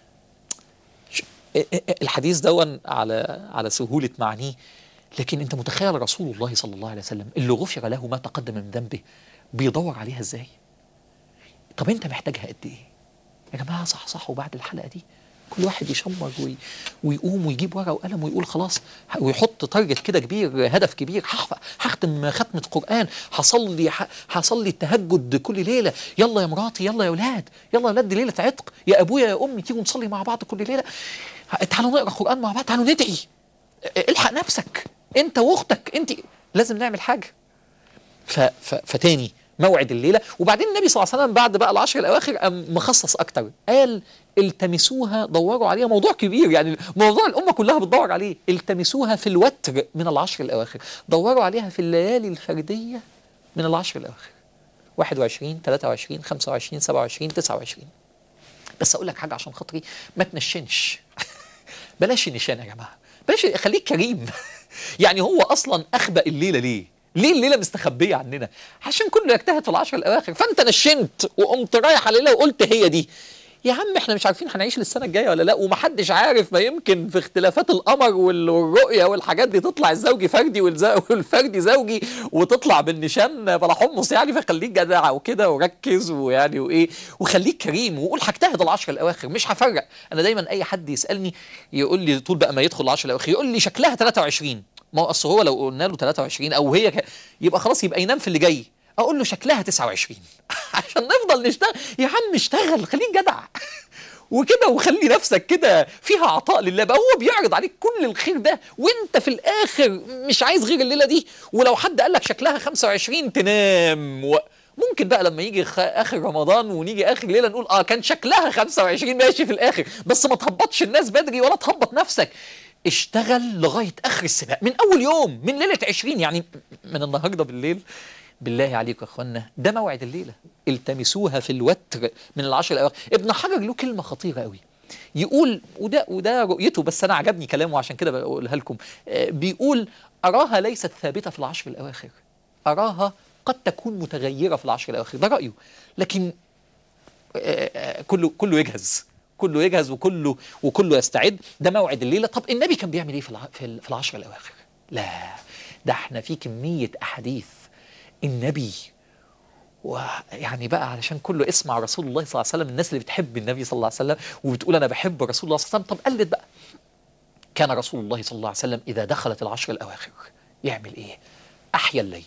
الحديث دون على سهولة معنيه، لكن انت متخيل رسول الله صلى الله عليه وسلم اللي غفر له ما تقدم من ذنبه بيدور عليها ازاي؟ طب انت محتاجها قد ايه؟ يا جماعة صحصحوا بعد الحلقة دي، كل واحد يشمر ويقوم ويجيب ورقة وقلم ويقول خلاص، ويحط تارجت كده كبير، هدف كبير. هختم ختمة قرآن، هصلي التهجد كل ليلة، يلا يا مراتي، يلا يا ولاد، يلا يا ولاد دي ليلة عتق، يا أبويا يا أمي تيجوا نصلي مع بعض كل ليلة، تعالوا نقرأ قرآن مع بعض، تعالوا ندعي. الحق نفسك انت واختك، انت لازم نعمل حاجة. فتاني موعد الليلة. وبعدين النبي صلى الله عليه وسلم بعد بقى العشر الأواخر مخصص أكتر، قال التمسوها، دوروا عليها. موضوع كبير يعني، موضوع الأمة كلها بتدور عليه. التمسوها في الوتر من العشر الأواخر، دوروا عليها في الليالي الفردية من العشر الأواخر، 21 23 25 27 29. بس أقول لك حاجة عشان خاطري، ما تنشنش. بلاش النشان يا جماعة، بلاش، خليك كريم. يعني هو أصلا أخبأ الليلة ليه الليلة مستخبية عننا؟ عشان كله يجتهد في العشر الأواخر. فأنت نشنت وقمت رايح على الليلة وقلت هي دي. يا عم احنا مش عارفين هنعيش للسنة الجاية ولا لا، ومحدش عارف، ما يمكن في اختلافات القمر والرؤية والحاجات دي تطلع الزوجي فردي والفردي زوجي، وتطلع بالنشان بلا حمص يعني. فخليك جدع وكده وركز ويعني وايه، وخليك كريم وقول هجتهد العشر الأواخر، مش هفرق. أنا دايما أي حد يسألني يقول لي طول بقى ما يدخل العشر الأواخر يقول لي شكلها 23. ما هو أصل هو لو قلنا له 23 أو هي يبقى خلاص، يبقى ينام في اللي جاي. أقول له شكلها 29 عشان نفضل نشتغل. يا عم اشتغل، خليك جدع وكده، وخلي نفسك كده فيها عطاء لله بقى. هو بيعرض عليك كل الخير ده، وانت في الآخر مش عايز غير الليلة دي. ولو حد قال لك شكلها 25 تنام. ممكن بقى لما يجي آخر رمضان ونيجي آخر ليلة نقول كان شكلها 25 ماشي في الآخر، بس ما تهبطش الناس بدري ولا تهبط نفسك. اشتغل لغاية آخر السباق، من أول يوم، من ليلة 20 يعني، من النهاردة بالليل. بالله عليكم يا اخوانا، ده موعد الليلة. التمسوها في الوتر من العشر الأواخر. ابن حجر له كلمة خطيرة قوي، يقول وده رؤيته، بس أنا عجبني كلامه عشان كده بقولها لكم. بيقول أراها ليست ثابتة في العشر الأواخر، أراها قد تكون متغيرة في العشر الأواخر. ده رأيه، لكن كله يجهز، كله يجهز وكله يستعد. ده موعد الليلة. طب النبي كان بيعمل ايه في العشر الأواخر؟ لا، ده احنا في كمية أحاديث النبي. ويعني بقى علشان كله اسمع رسول الله صلى الله عليه وسلم، الناس اللي بتحب النبي صلى الله عليه وسلم وبتقول أنا بحب رسول الله صلى الله عليه وسلم، طب قلد بقى. كان رسول الله صلى الله عليه وسلم إذا دخلت العشر الأواخر يعمل إيه؟ أحيا الليل.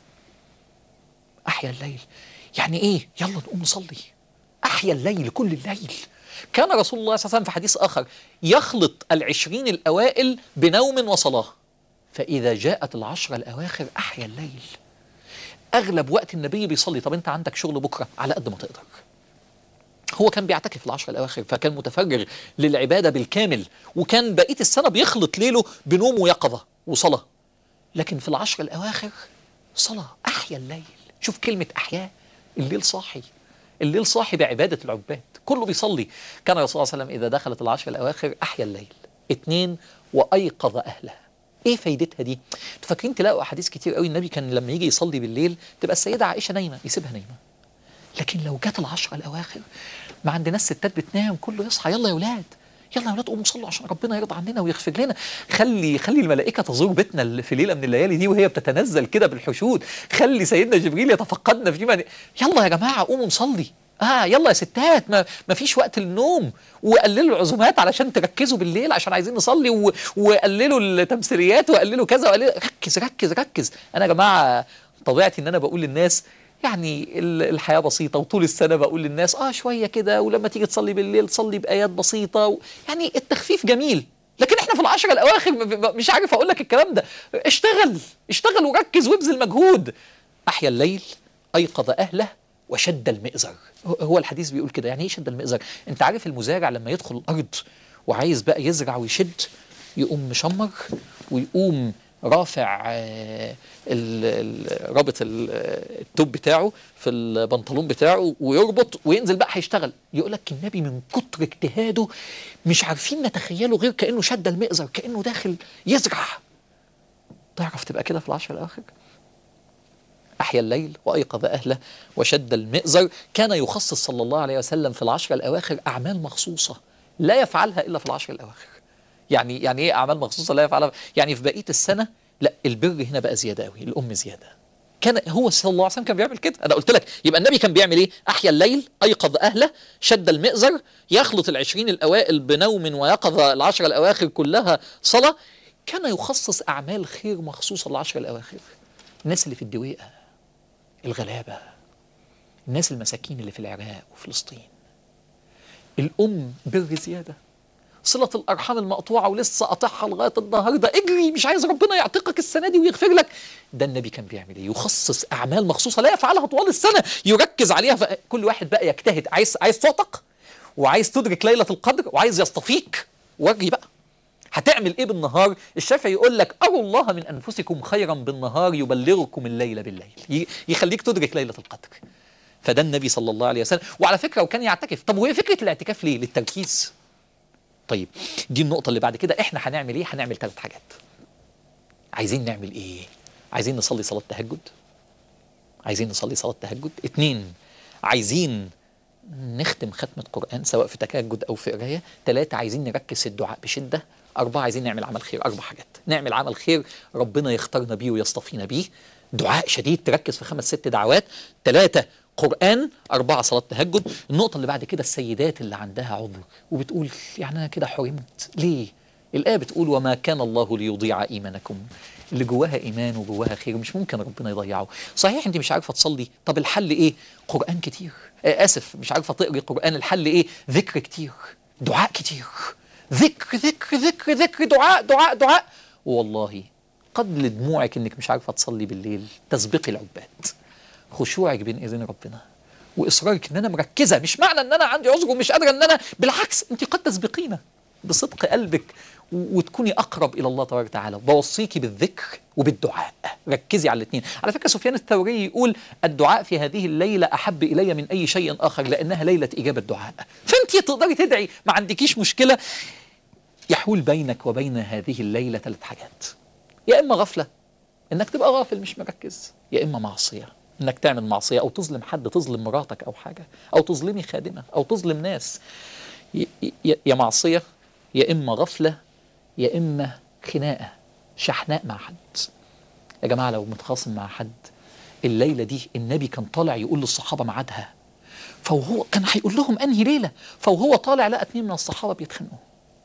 أحيا الليل يعني إيه؟ يلا نقوم نصلي. أحيا الليل، كل الليل. كان رسول الله صلى الله عليه وسلم في حديث آخر يخلط 20 الأوائل بنوم وصلاة، فإذا جاءت العشر الأواخر أحيا الليل. أغلب وقت النبي بيصلي. طب أنت عندك شغل بكرة، على قد ما تقدر. هو كان بيعتكف العشر الأواخر، فكان متفرغ للعبادة بالكامل، وكان بقية السنة بيخلط ليله بنوم ويقظة وصلاة. لكن في العشر الأواخر صلاة، أحيا الليل. شوف كلمة أحياء، الليل صاحي، الليل صاحي بعبادة العباد، كله بيصلي. كان الرسول صلى الله عليه وسلم إذا دخلت العشر الأواخر أحيا الليل. 2 وأيقظ أهلها. ايه فايدتها دي؟ انتوا فاكرين تلاقوا احاديث كتير قوي النبي كان لما يجي يصلي بالليل تبقى السيده عائشه نايمه يسيبها نايمه، لكن لو جت العشرة الاواخر ما عندناش ستات بتنام، كله يصحى يلا يا ولاد، يلا يا ولاد قوموا صلوا عشان ربنا يرضى عننا ويغفر لنا. خلي الملائكه تزور بيتنا في ليله من الليالي دي وهي بتتنزل كده بالحشود، خلي سيدنا جبريل يتفقدنا في يلا يا جماعه قوموا نصلي. يلا يا ستات ما فيش وقت للنوم، وقللوا العزومات علشان تركزوا بالليل عشان عايزين نصلي، وقللوا التمثيليات وقللوا كذا وقللوا. ركز ركز ركز. انا يا جماعه طبيعتي ان انا بقول للناس يعني الحياه بسيطه، وطول السنه بقول للناس شويه كده، ولما تيجي تصلي بالليل صلي بايات بسيطه يعني التخفيف جميل، لكن احنا في العشرة الاواخر مش عارف اقول لك الكلام ده. اشتغل وركز وابذل مجهود. احيا الليل ايقظ اهله وشد المئزر. هو الحديث بيقول كده. يعني ايه شد المئزر؟ انت عارف المزارع لما يدخل الارض وعايز بقى يزرع ويشد، يقوم مشمر ويقوم رافع رابط التوب بتاعه في البنطلون بتاعه ويربط وينزل بقى هيشتغل. يقول لك النبي من كتر اجتهاده مش عارفين نتخيله غير كأنه شد المئزر، كأنه داخل يزرع. تعرف تبقى كده في العشر الأواخر؟ أحيا الليل وأيقظ أهله وشد المئزر. كان يخصص صلى الله عليه وسلم في العشر الأواخر أعمال مخصوصة لا يفعلها إلا في العشر الأواخر. يعني إيه أعمال مخصوصة لا يفعلها؟ يعني في بقية السنة لا، البر هنا بقى زيادة قوي، الأم زيادة. كان هو صلى الله عليه وسلم كان بيعمل كده. أنا قلت لك يبقى النبي كان بيعمل إيه؟ أحيا الليل أيقظ أهله شد المئزر، يخلط 20 الأوائل بنوم ويقظ 10 الأواخر كلها صلاة. كان يخصص أعمال خير مخصوصة للعشر الأواخر. الناس اللي في الدويقة، الغلابة، الناس المساكين اللي في العراق وفلسطين. الأم بر زيادة، صلة الأرحام المقطوعة ولسه قاطعها لغاية النهاردة، اجري مش عايز ربنا يعتقك السنة دي ويغفر لك. ده النبي كان بيعمل ايه؟ يخصص أعمال مخصوصة لا يفعلها طوال السنة، يركز عليها. كل واحد بقى يجتهد، عايز تعتق وعايز تدرك ليلة القدر وعايز يصطفيك، واجري بقى. هتعمل ايه بالنهار؟ الشافعي يقول لك اروا الله من انفسكم خيرا بالنهار يبلغكم الليل بالليل، يخليك تدرك ليله القدر. فده النبي صلى الله عليه وسلم. وعلى فكره وكان يعتكف. طب وهي فكره الاعتكاف ليه؟ للتركيز. طيب دي النقطه اللي بعد كده. احنا هنعمل ايه؟ هنعمل 3 حاجات. عايزين نعمل ايه؟ عايزين نصلي صلاه تهجد. 2 عايزين نختم ختمة قرآن سواء في تهجد أو في قراية. 3 عايزين نركز الدعاء بشدة. 4 عايزين نعمل عمل خير. 4 حاجات نعمل عمل خير ربنا يختارنا بيه ويصطفينا بيه. دعاء شديد تركز في 5 6 دعوات. 3 قرآن. 4 صلاة تهجد. النقطة اللي بعد كده السيدات اللي عندها عذر وبتقول يعني أنا كده حرمت ليه؟ الآية بتقول وما كان الله ليضيع إيمانكم. اللي جواها إيمان وجواها خير مش ممكن ربنا يضيعه. صحيح أنت مش عارفة تصلي، طب الحل إيه؟ قرآن كتير. آسف مش عارفة تقري قرآن، الحل إيه؟ ذكر كتير، دعاء كتير، ذكر ذكر ذكر ذكر، دعاء دعاء دعاء. والله قبل دموعك إنك مش عارفة تصلي بالليل تسبقي العباد، خشوعك بين إذن ربنا وإصرارك إن أنا مركزة. مش معنى إن أنا عندي عذر ومش قادرة إن أنا، بالعكس أنت قد تسبقينا بصدق قلبك وتكوني أقرب إلى الله تبارك وتعالى. بوصيكي بالذكر وبالدعاء، ركزي على الاثنين. على فكرة سفيان الثوري يقول الدعاء في هذه الليلة أحب إلي من أي شيء آخر لأنها ليلة إجابة دعاء. فأنت تقدري تدعي، ما عندكيش مشكلة. يحول بينك وبين هذه الليلة 3 حاجات. يا إما غفلة إنك تبقى غافل مش مركز، يا إما معصية إنك تعمل معصية أو تظلم حد، تظلم مراتك أو حاجة، أو تظلمي خادمة أو تظلم ناس. يا معصية يا إما غفلة يا إما خناقة شحناء مع حد. يا جماعة لو متخاصم مع حد الليلة دي النبي كان طالع يقول للصحابة ميعادها، فهو كان هيقول لهم أنهي ليلة، فهو طالع لقى 2 من الصحابة بيتخانقوا،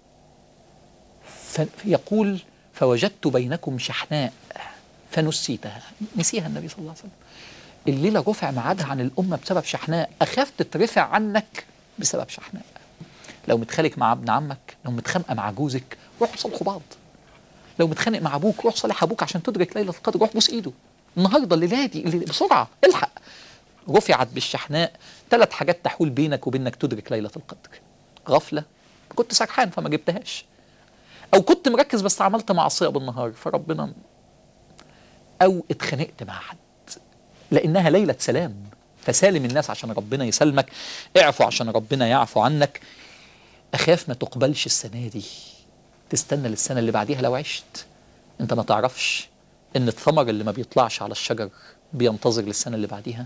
فيقول فوجدت بينكم شحناء فنسيتها. نسيها النبي صلى الله عليه وسلم. الليلة رفع ميعادها عن الأمة بسبب شحناء، أخاف تترفع عنك بسبب شحناء. لو متخانق مع ابن عمك، لو متخانقه مع جوزك، روحوا صالحوا بعض. لو متخانق مع ابوك روح صالح ابوك عشان تدرك ليله القدر، روح بوس ايده النهارده الليله دي بسرعه الحق. رفعت بالشحناء 3 حاجات تحول بينك وبينك تدرك ليله القدر. غفله، كنت سرحان فما جبتهاش، او كنت مركز بس عملت معصيه بالنهار فربنا، او اتخانقت مع حد لانها ليله سلام فسالم الناس عشان ربنا يسلمك، اعفو عشان ربنا يعفو عنك. أخاف ما تقبلش السنة دي تستنى للسنة اللي بعديها لو عشت. انت ما تعرفش ان الثمر اللي ما بيطلعش على الشجر بينتظر للسنة اللي بعديها.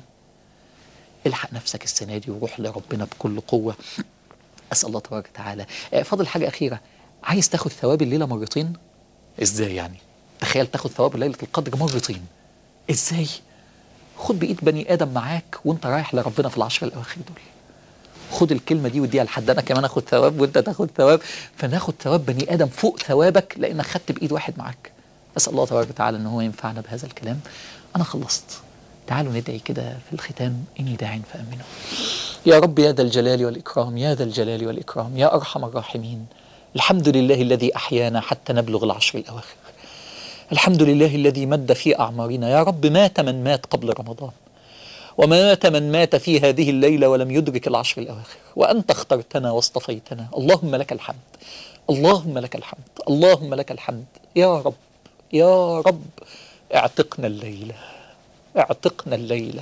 الحق نفسك السنة دي وروح لربنا بكل قوة. أسأل الله تبارك وتعالى. فاضل حاجة أخيرة، عايز تاخد ثواب الليلة مرتين؟ ازاي يعني؟ تخيل تاخد ثواب ليلة القدر مرتين. ازاي؟ خد بإيد بني آدم معاك وانت رايح لربنا في العشر الأواخر دول. خد الكلمة دي وديها لحد، أنا كمان أخد ثواب وانت تاخد ثواب، فناخد ثواب بني آدم فوق ثوابك لأنك خدت بإيد واحد معاك. أسأل الله تبارك وتعالى أن هو ينفعنا بهذا الكلام. أنا خلصت. تعالوا ندعي كده في الختام، إني داع فأمنوا. يا رب يا ذا الجلال والإكرام، يا ذا الجلال والإكرام، يا أرحم الراحمين، الحمد لله الذي أحيانا حتى نبلغ العشر الأواخر. الحمد لله الذي مد في أعمارنا. يا رب مات من مات قبل رمضان، ومات من مات في هذه الليلة ولم يدرك العشر الأواخر، وأنت اخترتنا واصطفيتنا. اللهم لك الحمد، اللهم لك الحمد، اللهم لك الحمد. يا رب يا رب اعتقنا الليلة، اعتقنا الليلة،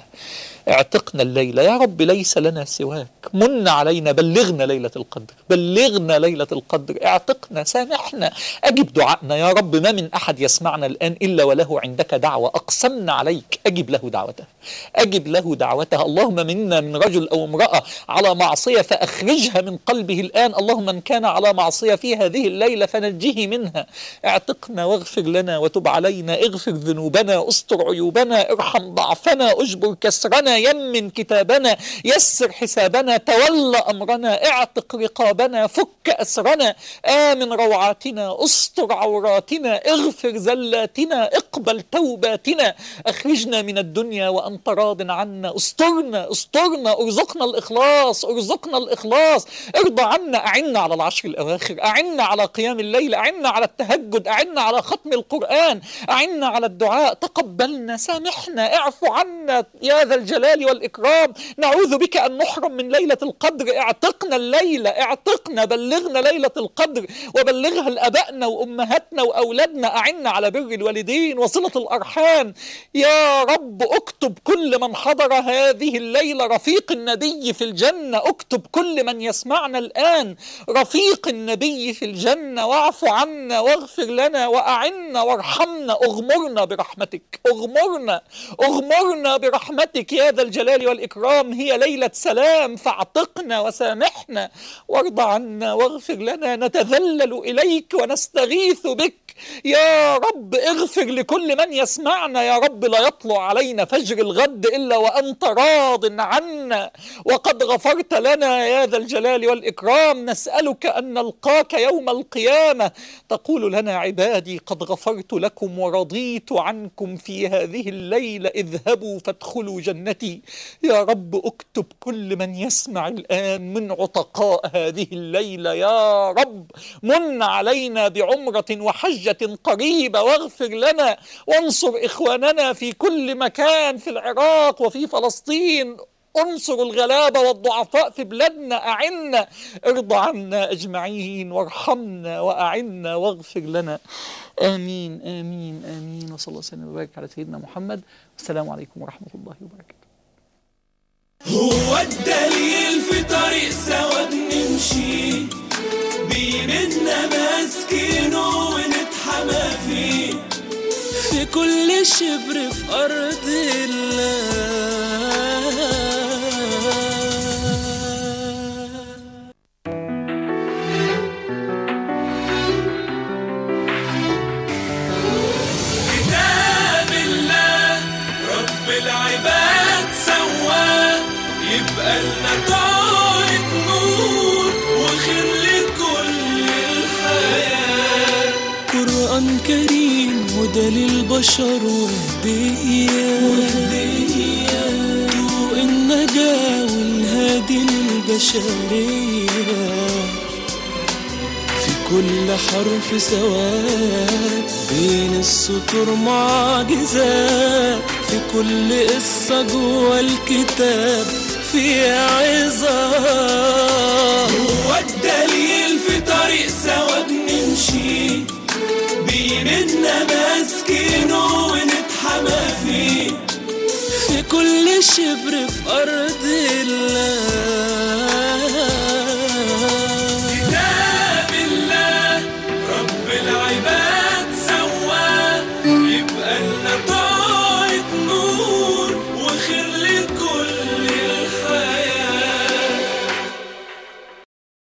اعتقنا الليلة يا رب. ليس لنا سواك، من علينا، بلغنا ليلة القدر، بلغنا ليلة القدر، اعتقنا، سامحنا، أجب دعائنا يا رب. ما من أحد يسمعنا الآن إلا وله عندك دعوة أقسمنا عليك، أجب له دعوته، أجب له دعوته. اللهم منا من رجل أو امرأة على معصية فأخرجها من قلبه الآن. اللهم من كان على معصية في هذه الليلة فنجه منها. اعتقنا واغفر لنا وتب علينا، اغفر ذنوبنا، استر عيوبنا، ارحم ضعفنا، اجبر كسرنا، يمن كتابنا، يسر حسابنا، تولى أمرنا، اعتق رقابنا، فك أسرنا، آمن روعاتنا، استر عوراتنا، اغفر زلاتنا، اقبل توباتنا، اخرجنا من الدنيا وأنت راض عنا، استرنا استرنا، ارزقنا الإخلاص، ارزقنا الإخلاص، ارضى عنا، أعنا على العشر الأواخر، أعنا على قيام الليل، أعنا على التهجد، أعنا على ختم القرآن، أعنا على الدعاء، تقبلنا، سامحنا، اعفو عنا يا ذا الجلال والإكرام. نعوذ بك أن نحرم من ليلة القدر. اعتقنا الليلة، اعتقنا، بلغنا ليلة القدر وبلغها لأبائنا وأمهاتنا وأولادنا. أعنا على بر الوالدين وصلة الأرحام يا رب. اكتب كل من حضر هذه الليلة رفيق النبي في الجنة، اكتب كل من يسمعنا الآن رفيق النبي في الجنة، واعف عنا واغفر لنا وأعنا وارحمنا، اغمرنا برحمتك، اغمرنا، اغمرنا برحمتك يا ذا الجلال والإكرام. هي ليلة سلام، فاعتقنا وسامحنا وارض عنا واغفر لنا. نتذلل إليك ونستغيث بك يا رب. اغفر لكل من يسمعنا يا رب. لا يطلع علينا فجر الغد إلا وأنت راض عنا وقد غفرت لنا يا ذا الجلال والإكرام. نسألك أن نلقاك يوم القيامة تقول لنا عبادي قد غفرت لكم ورضيت عنكم في هذه الليلة، اذهبوا فادخلوا جنتي. يا رب اكتب كل من يسمع الآن من عتقاء هذه الليلة يا رب. من علينا بعمرة وحجة قريبة واغفر لنا وانصر إخواننا في كل مكان في العراق وفي فلسطين. انصر الغلابة والضعفاء في بلادنا، أعنا، ارضى عنا أجمعين وارحمنا وأعنا واغفر لنا. آمين آمين آمين. وصلى الله وسلم وبارك على سيدنا محمد. والسلام عليكم ورحمة الله وبركاته. هو الدليل في طريق سوا بنمشي بيمنا ماسكينه ونتحمى فيه في كل شبر في أرض الله. كتاب الله رب العباد سواه يبقى لنا طارق نور وخير لكل الحياة. قرآن كريم هدى للبشر وهدية ضوء النجاة والهادي للبشرية. في كل حرف سواد بين السطور معجزات، في كل قصة جوا الكتاب في عظات. هو الدليل في طريق سوا بنمشي بيمنا ماسكينه ونتحمى فيه في كل شبر في أرض الله. كتاب الله رب أملنا طار